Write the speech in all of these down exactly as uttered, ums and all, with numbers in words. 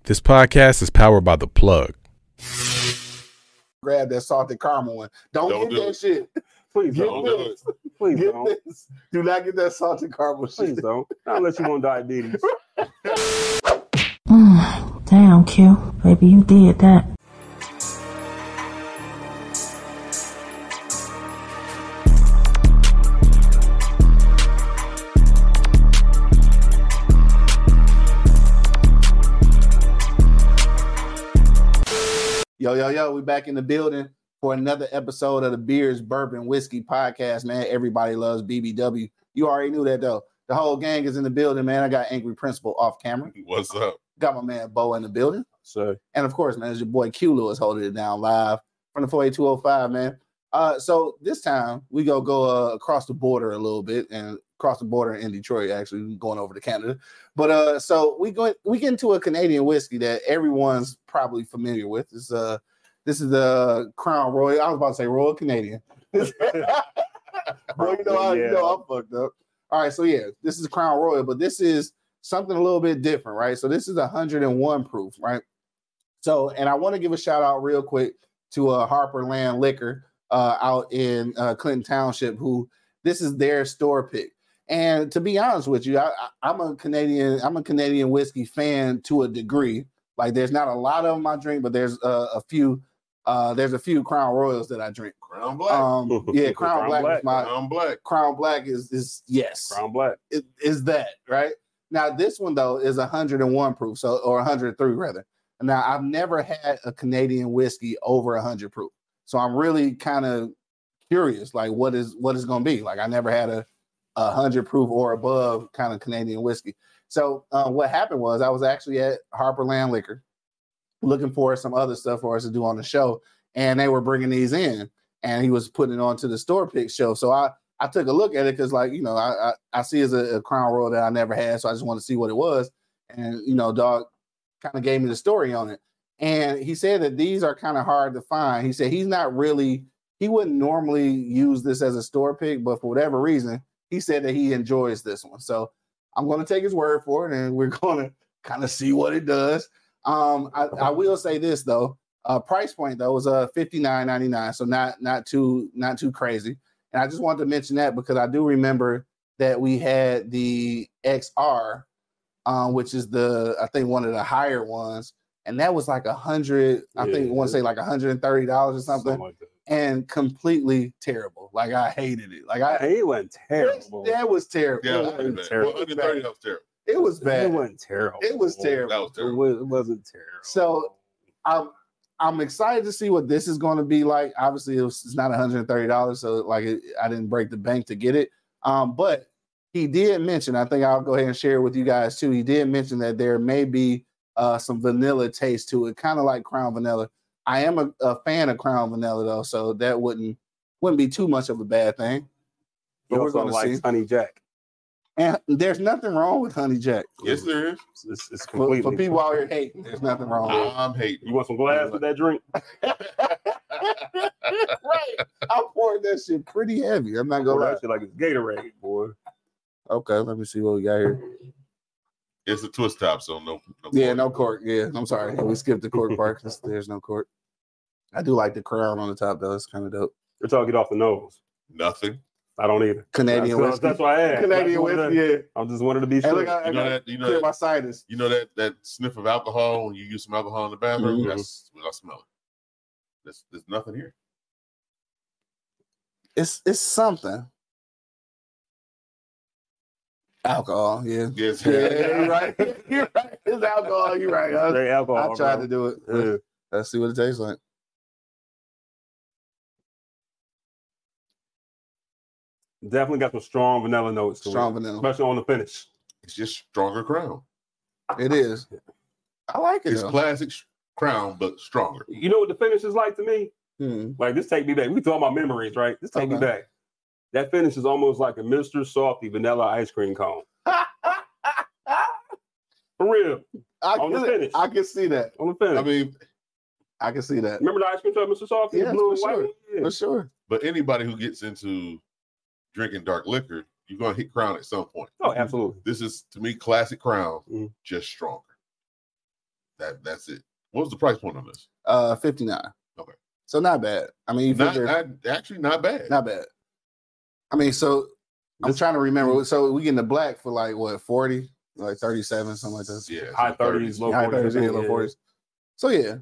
This podcast is powered by The Plug. Grab that salted caramel one. Don't, don't get do that it. shit. Please get don't. This. Do it. Please get don't. This. Do not get that salted caramel shit. Please don't. Not unless you want diabetes. mm, damn, Q. Baby, you did that. Yo, yo, yo, we back in the building for another episode of the Beers, Bourbon, Whiskey podcast, man. Everybody loves B B W. You already knew that, though. The whole gang is in the building, man. I got Angry Principal off camera. What's up? Got my man Bo in the building. So, and, of course, man, it's your boy Q Lewis holding it down live from the four eight two oh five, man. Uh, so this time, we go go uh, across the border a little bit and across the border in Detroit, actually, going over to Canada. But uh, so we go we get into a Canadian whiskey that everyone's probably familiar with. It's uh this is the Crown Royal. I was about to say Royal Canadian. Well, you know, I, you know I'm fucked up. All right, so yeah, this is Crown Royal, but this is something a little bit different, right? So this is one hundred one proof, right? So, and I want to give a shout out real quick to uh, Harper Land Liquor uh, out in uh, Clinton Township, who this is their store pick. And to be honest with you, I, I, I'm a Canadian. I'm a Canadian whiskey fan to a degree. Like, there's not a lot of them I drink, but there's uh, a few. Uh, there's a few Crown Royals that I drink. Crown Black. Um, yeah, Crown, Crown Black, Black is my Crown Black. Crown Black is is yes. Crown Black it, is that right? Now this one though is one hundred one proof, so or one hundred three rather. Now I've never had a Canadian whiskey over one hundred proof, so I'm really kind of curious, like what is what is going to be. Like I never had a one hundred proof or above kind of Canadian whiskey. So uh, what happened was I was actually at Harper Land Liquor looking for some other stuff for us to do on the show, and they were bringing these in, and he was putting it onto the store pick show. So I I took a look at it because, like, you know, I I, I see it's a, a Crown Royal that I never had, so I just want to see what it was. And you know, dog kind of gave me the story on it, and he said that these are kind of hard to find. He said he's not really he wouldn't normally use this as a store pick, but for whatever reason, he said that he enjoys this one. So I'm going to take his word for it, and we're going to kind of see what it does. Um, I, I will say this though, uh, price point though was uh fifty-nine ninety-nine, so not not too not too crazy. And I just wanted to mention that because I do remember that we had the X R, um, which is the I think one of the higher ones, and that was like a hundred. Yeah, I think I want to say like one hundred thirty dollars or something. something like that. And completely terrible. Like I hated it. Like I it went terrible. That was terrible. Yeah, it was, was terrible. Well, one hundred thirty was terrible. It was bad. It wasn't terrible. It was terrible. That was terrible. It, was, it wasn't terrible. So I'm I'm excited to see what this is going to be like. Obviously, it was, it's not one hundred thirty dollars, so like it, I didn't break the bank to get it. Um, but he did mention, I think I'll go ahead and share it with you guys too. He did mention that there may be uh, some vanilla taste to it, kind of like Crown Vanilla. I am a, a fan of Crown Vanilla though, so that wouldn't wouldn't be too much of a bad thing. But we're going to like see. Honey Jack. And there's nothing wrong with Honey Jack. Yes, there is. It's, it's completely for, for people out here hating. There's nothing wrong with it. I'm hating. You want some glass with that drink? Right. I poured that shit pretty heavy. I'm not gonna lie. That shit like it's Gatorade, boy. Okay, let me see what we got here. It's a twist top, so no. no yeah, cork. no cork. Yeah, I'm sorry. We skipped the cork part. There's no cork. I do like the crown on the top though. It's kind of dope. You're talking it off the nose. Nothing. I don't either. Canadian that's, whiskey. That's why I asked. Canadian whiskey. Yeah. I just wanted to be hey, sure. Look, I, you know I that. You know clear that. my sinus. You know that that sniff of alcohol when you use some alcohol in the bathroom. Mm-hmm. That's what I smell it. There's, there's nothing here. It's it's something. Alcohol, yeah. Yes. Yeah, you're right. You're right. It's alcohol. You're right. I, Straight alcohol. I tried bro. to do it. Yeah. Let's see what it tastes like. Definitely got some strong vanilla notes to Strong it, vanilla. especially on the finish. It's just stronger Crown. It is. I like it. It's though. classic Crown, but stronger. You know what the finish is like to me? Hmm. Like this take me back. We talking about memories, right? This take me Okay. back. That finish is almost like a Mister Softee vanilla ice cream cone. For real. I On the can, finish. I can see that. On the finish. I mean, I can see that. Remember the ice cream truck, Mister Softee? Yes, The blue for and white sure. one? Yeah. For sure. but anybody who gets into drinking dark liquor, you're gonna hit Crown at some point. Oh, absolutely. This is to me classic Crown, Mhm. just stronger. That that's it. What was the price point on this? Uh, fifty-nine. Okay. So not bad. I mean, you Not, figure not actually not bad. not bad. I mean, so I'm This- trying to remember. So we getting the black for like what forty, like thirty-seven, something like that. Yeah, High some thirties, low High forties. thirties, yeah, low forties. So yeah,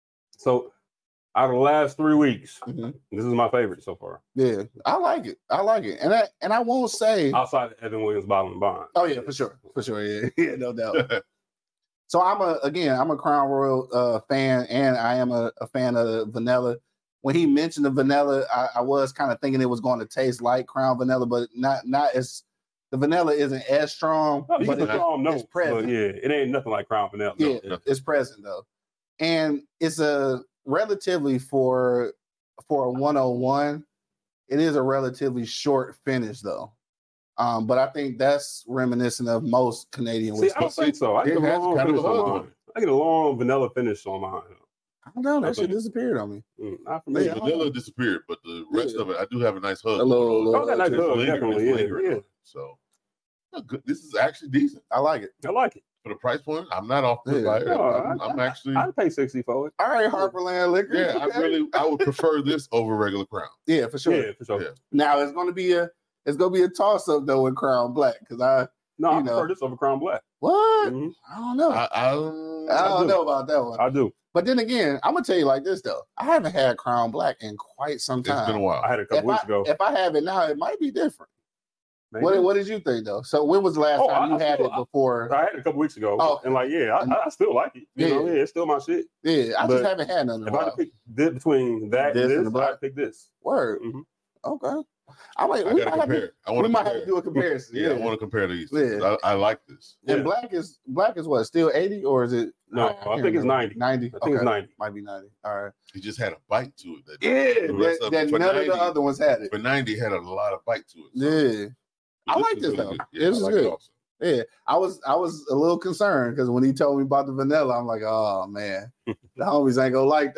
So out of the last three weeks, mhm. this is my favorite so far. yeah, I like it. I like it, and I and I won't say. Outside of Evan Williams, Bottom and Bond. Oh yeah, for sure, for sure, yeah, yeah, no doubt. So I'm a again, I'm a Crown Royal uh, fan, and I am a, a fan of the vanilla. When he mentioned the vanilla, I, I was kind of thinking it was going to taste like Crown Vanilla, but not not as the vanilla isn't as strong, Oh, you but get the it- strong it's notes, present. but yeah, it ain't nothing like Crown Vanilla. Yeah, no. it's present though, and it's a relatively for for a one oh one. It is a relatively short finish though, um, but I think that's reminiscent of most Canadian See, whiskey. I don't think so. I It get a has long kind of finish a hug on on mine. I get a long vanilla finish on mine. I don't know. That Okay. shit disappeared on me. Mm, not for The me. Yeah. vanilla disappeared, but the rest Yeah. of it, I do have a nice hug. A little- going on. little- Oh, that nice It's hug, lingering, definitely, it's yeah, lingering yeah. on it. So oh, good. This is actually decent I like it. I like it. for the price point. I'm not off the Yeah. buyer. No, I'm, I- I'm actually I'd pay sixty for it. All right, Harperland Liquor. yeah. I Okay. really I would prefer this over regular Crown. yeah, for sure. Yeah, for sure. Yeah. Now it's gonna be a it's gonna be a toss up though with Crown Black because I No, I You know. prefer this over Crown Black. what Mhm. I don't know. I, I, I, don't do. know about that one. I do. But then again, I'm gonna tell you like this though. I haven't had Crown Black in quite some it's time. been a while. I had it a couple if, weeks I, ago. if I have it now, it might be different. Maybe. What What did you think though? So when was the last Oh, time I- you I had feel- it before? I had it a couple weeks ago, Oh. and like, yeah, I, I still like it. You Yeah. know, yeah, it's still my shit. yeah, I but just haven't had none in a If I had while. to pick this, between that This and and this, the black? I'd pick this. Word. Mhm. Okay. I might. I we gotta might have to, compare. I we want to might compare. have to do a comparison. Yeah, Yeah. I want to compare these. Yeah. I, I like this. And Yeah. black is black is what? Still eighty or is it? No, I can't think it's remember. ninety. Ninety. I think it's Okay. ninety. Might be ninety. All right. He just had a bite to it. That, Yeah, The rest that, of that it for none of ninety. the other ones had it. For ninety, had a lot of bite to it. So Yeah, I like is this, really though. good. This I is like good. It also. yeah. I was I was a little concerned because when he told me about the vanilla, I'm like, oh man, the homies ain't gonna like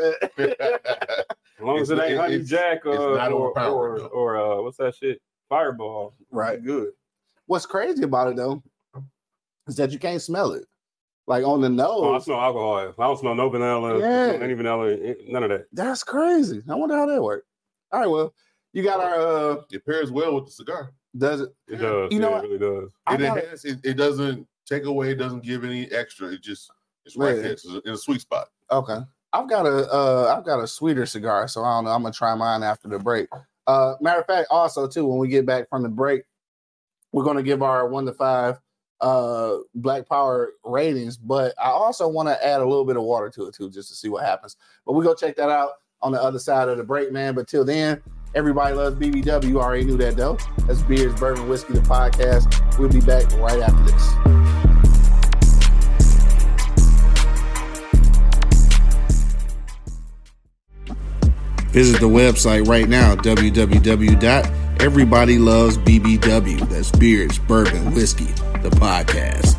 that. As long as It's- it ain't it- Honey it's- Jack uh, it's not or overpowering, or, though. or uh, what's that shit? Fireball. Right. It's good. What's crazy about it though is that you can't smell it. Like on the Oh, I nose, smell alcohol. I don't smell no vanilla. Yeah. Any vanilla. eh, None of that. that's crazy. I wonder how that worked. All right, well, you got our uh It pairs well with the cigar. does it It does. You know yeah, what? it really does. I It got enhances. It, it doesn't take away. It doesn't give any extra. It just it's right Yeah. there. It's in a sweet spot. Okay. I've got a uh I've got a sweeter cigar, so I don't know. I'm gonna try mine after the break. Uh matter of fact, also too, when we get back from the break, we're gonna give our one to five uh Black Power ratings, but I also want to add a little bit of water to it too, just to see what happens. But we go check that out on the other side of the break, man. But till then, everybody loves B B W. You already knew that though. That's Beers, Bourbon, Whiskey, the podcast. We'll be back right after this. Visit the website right now, w w w dot everybody loves b b w. That's Beers, Bourbon, Whiskey, the podcast.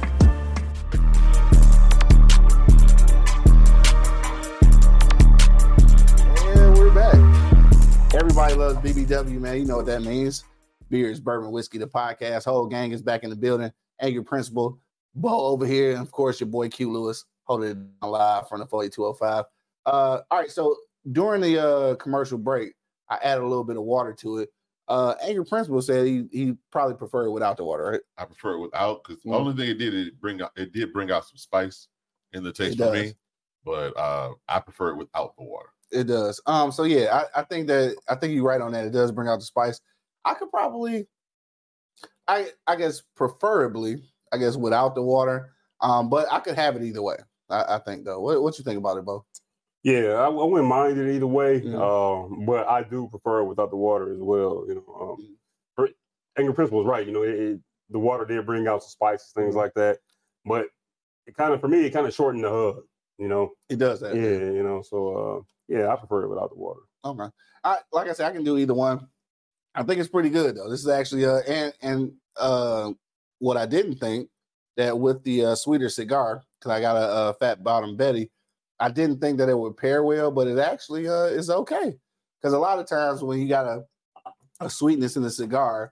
And we're back. Everybody loves B B W, man. You know what that means. Beers, Bourbon, Whiskey, the podcast. Whole gang is back in the building. Angry Principal, Bo over here, and of course your boy Q Lewis, holding it down live from the forty-two oh five. Uh, all right, so during the uh, commercial break, I added a little bit of water to it. Uh, Angry Principal said he he probably preferred it without the water, right? I prefer it without because the Mm. only thing it did it bring out it did bring out some spice in the taste It for does. me, but uh, I prefer it without the water. It does. Um, so yeah, I, I think that I think you're right on that. It does bring out the spice. I could probably, I I guess preferably, I guess without the water. Um, but I could have it either way. I, I think though. What what you think about it, Bo? Yeah, I, I wouldn't mind it either way, Mhm. um, but I do prefer it without the water as well. You know, um, Mhm. for- Angry Principal is right. You know, it, it, the water did bring out some spices, things Mhm. like that, but it kind of, for me, it kind of shortened the hug. You know, It does that. yeah, you know, so uh, yeah, I prefer it without the water. Okay. I like I said, I can do either one. I think it's pretty good though. This is actually uh and and uh what I didn't think that with the uh, sweeter cigar, because I got a, a fat bottom Betty, I didn't think that it would pair well, but it actually uh is okay. Because a lot of times when you got a, a sweetness in the cigar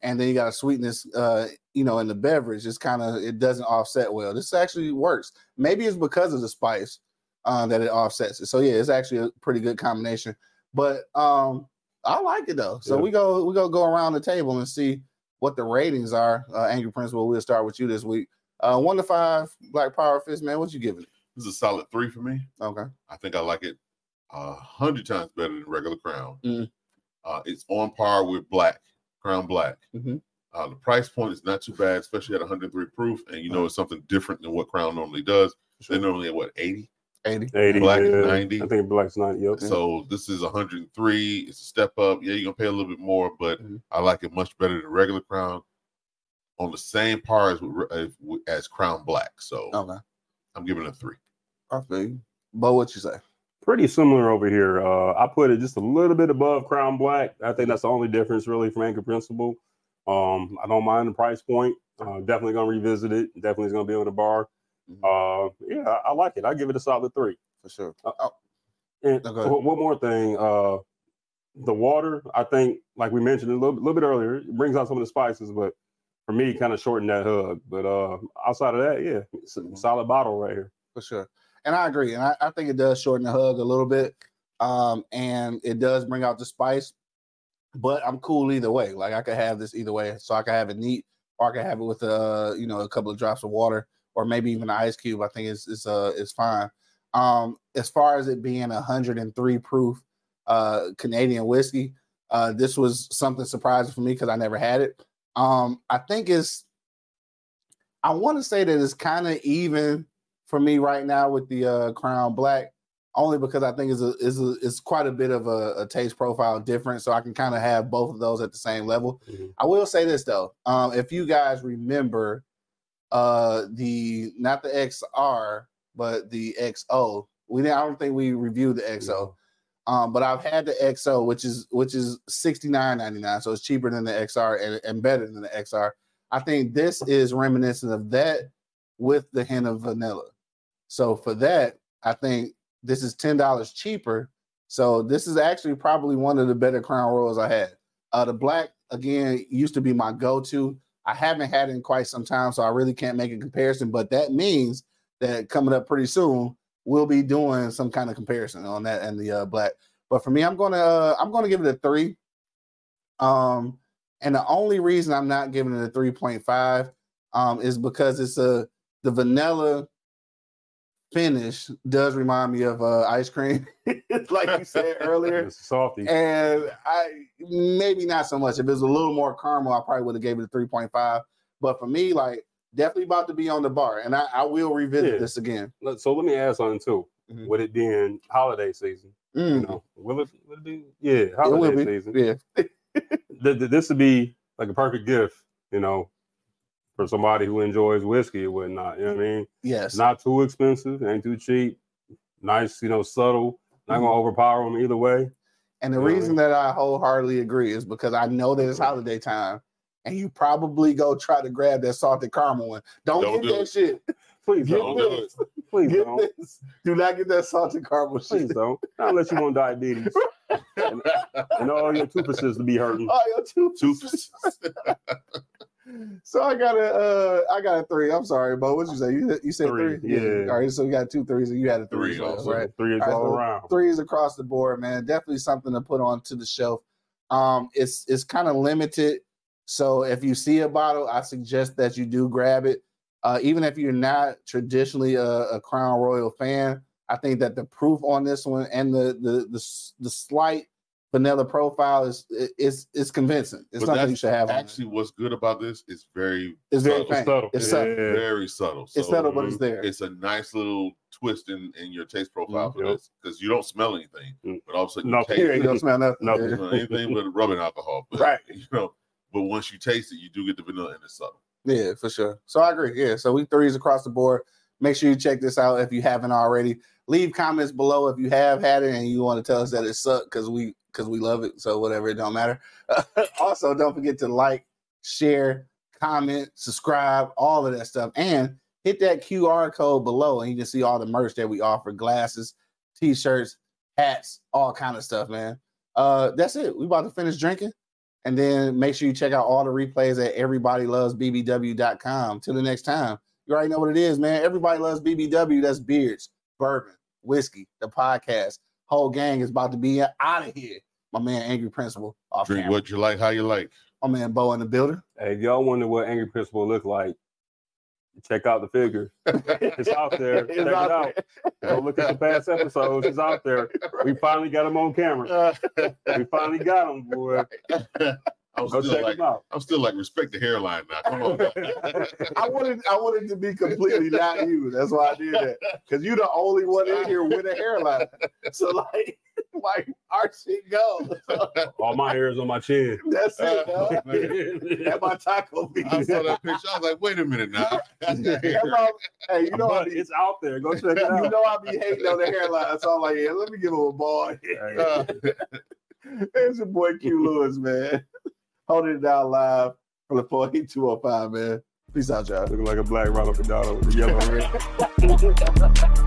and then you got a sweetness, uh, you know, in the beverage. It's kind of it doesn't offset well. This actually works. Maybe it's because of the spice uh, that it offsets it. So yeah, it's actually a pretty good combination. But um, I like it though. So Yeah. we go we go go around the table and see what the ratings are. Uh, Angry Principal, we'll start with you this week. Uh, one to five, Black Power Fist, man. What you giving it? This is a solid three for me. Okay. I think I like it a hundred times better than regular Crown. Mhm. Uh, it's on par with Black, Crown Black. Mhm. Uh, the price point is not too bad, especially at one hundred three proof. And you know, it's something different than what Crown normally does. They're normally at what, eighty? eighty. eighty. Black is yeah. ninety. I think Black's ninety. Yep. So this is one hundred three. It's a step up. Yeah, you're gonna pay a little bit more, but Mhm. I like it much better than regular Crown. On the same par as as, as Crown Black. So Okay. I'm giving it a three. I feel you. Bo, what you say? Pretty similar over here. Uh, I put it just a little bit above Crown Black. I think that's the only difference really from Anchor Principal. Um, I don't mind the price point. Uh, definitely gonna revisit it. Definitely is gonna be on the bar. Mhm. Uh, yeah, I, I like it. I give it a solid three. For sure. Uh, Oh, And Okay. one one more thing, uh, the water. I think, like we mentioned a little, little bit earlier, it brings out some of the spices, but for me, kind of shorten that hug. But uh, outside of that, yeah, it's a Mhm. solid bottle right here. for sure. And I agree. And I, I think it does shorten the hug a little bit. Um, and it does bring out the spice. But I'm cool either way. Like I could have this either way. So I could have it neat, or I could have it with uh, you know, a couple of drops of water, or maybe even an ice cube. I think it's it's uh it's fine. Um, as far as it being a hundred and three proof uh Canadian whiskey, uh, this was something surprising for me because I never had it. Um, I think it's I want to say that it's kind of even for me right now with the uh, Crown Black, only because I think it's a, it's, a, it's quite a bit of a, a taste profile difference, so I can kind of have both of those at the same level. Mhm. I will say this though, um, if you guys remember uh, the not the X R but the X O, we didn't, I don't think we reviewed the X O. Um, but I've had the X O, which is which is sixty-nine ninety-nine, so it's cheaper than the X R and, and better than the X R. I think this is reminiscent of that with the hint of vanilla. So for that, I think this is ten dollars cheaper. So this is actually probably one of the better Crown Royals I had. Uh, the Black, again, used to be my go-to. I haven't had it in quite some time, so I really can't make a comparison. But that means that coming up pretty soon, we'll be doing some kind of comparison on that and the uh, Black. But for me, I'm gonna uh, I'm gonna give it a three. Um, and the only reason I'm not giving it a three point five um, is because it's a the vanilla finish does remind me of uh, ice cream, like you said earlier. It's salty. And I maybe not so much. If it was a little more caramel, I probably would have gave it a three point five. But for me, like definitely about to be on the bar, and I, I will revisit Yeah. this again. Let- So let me add something too. Mhm. With it being holiday season, you Mm, know, will it, will it be? Yeah, it will holiday be. season. Yeah. Th- th- this would be like a perfect gift, you know, for somebody who enjoys whiskey and whatnot. You know what I mean? Yes. Not too expensive, ain't too cheap. Nice, you know, subtle. Not gonna overpower them either way. And the You know what I reason mean? that I wholeheartedly agree is because I know that it's holiday time, and you probably go try to grab that salted caramel one. Don't, Don't get do that it. shit. Please Get don't. do this. Please Get don't. this. Do not get that salted caramel Please shit. don't. Not unless you want diabetes and, and all your toothpieces to be hurting. Oh, your two Toothpaste. So I got a, uh, I got a three. I'm sorry, Bo. What you say? You you said three? Three, yeah. All right. So we got two threes, and you had a three, Three as well, also. right? Three is All right, all so around. Threes across the board, man. Definitely something to put on to the shelf. Um, it's it's kind of limited, so if you see a bottle, I suggest that you do grab it. Uh, even if you're not traditionally a, a Crown Royal fan, I think that the proof on this one and the the the, the slight vanilla profile is is is convincing. It's But something that's you should have. on Actually, what's good about this is very It's very subtle. faint. Subtle. It's Yeah. subtle. very subtle. So It's subtle, but it's there. it's a nice little twist in, in your taste profile for Yep. this because you don't smell anything, Mm. but all of a sudden Nothing. you Yeah, taste you it. don't smell nothing. Nothing. You Yeah. know, anything but rubbing alcohol, but, Right. You know, but once you taste it, you do get the vanilla and it's subtle. Yeah, for sure. So I agree. Yeah. So we threes across the board. Make sure you check this out if you haven't already. Leave comments below if you have had it and you want to tell us that it sucked because we because we love it. So whatever, it don't matter. Also, don't forget to like, share, comment, subscribe, all of that stuff, and hit that Q R code below, and you can see all the merch that we offer: glasses, t-shirts, hats, all kind of stuff, man. Uh, that's it. We about to finish drinking, And then make sure you check out all the replays at everybody loves b b w dot com. Till the next time, you already know what it is, man. Everybody loves B B W. That's beards, bourbon, whiskey, the podcast. Whole gang is about to be out of here. My man, Angry Principal. Off Drink camera. what you like, how you like. My man, Bo in the building. Hey, if y'all wonder what Angry Principal look like, check out the figure. It's out there. It's Check out it out. there. Go look at the past episodes. It's out there. We finally got him on camera. We finally got him, boy. I'm Go still check like, him out. I'm still like, respect the hairline now. Come on. I wanted I wanted to be completely not you. That's why I did that. Because you're the only one in here with a hairline. So like, like our shit goes. All my hair is on my chin. That's it, Uh, dog. man. That's my taco meat. I saw that picture. I was like, wait a minute now. That's all- hey, you know I But be, it's out there. Go check it you out. know I be hating on the hairline. So I'm like, yeah, let me give him a ball. Hey, Uh, It's your boy Q Lewis, man. Holding it down live from the four eight two oh five, man. Peace out, y'all. looking like a black Ronald McDonald with the yellow red.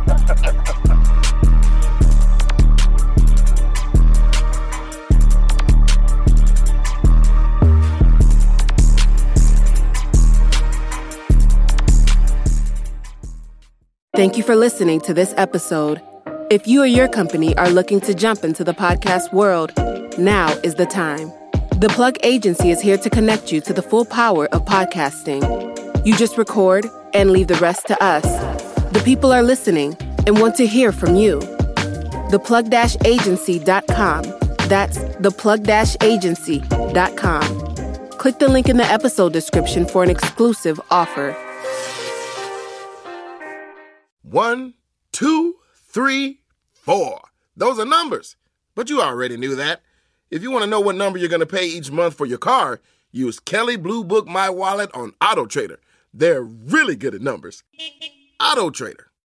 Thank you for listening to this episode. If you or your company are looking to jump into the podcast world, now is the time. The Plug Agency is here to connect you to the full power of podcasting. You just record and leave the rest to us. The people are listening and want to hear from you. the plug dash agency dot com. That's the plug dash agency dot com. Click the link in the episode description for an exclusive offer. One, two, three, four. Those are numbers. But you already knew that. If you want to know what number you're going to pay each month for your car, use Kelly Blue Book My Wallet on AutoTrader. They're really good at numbers. AutoTrader.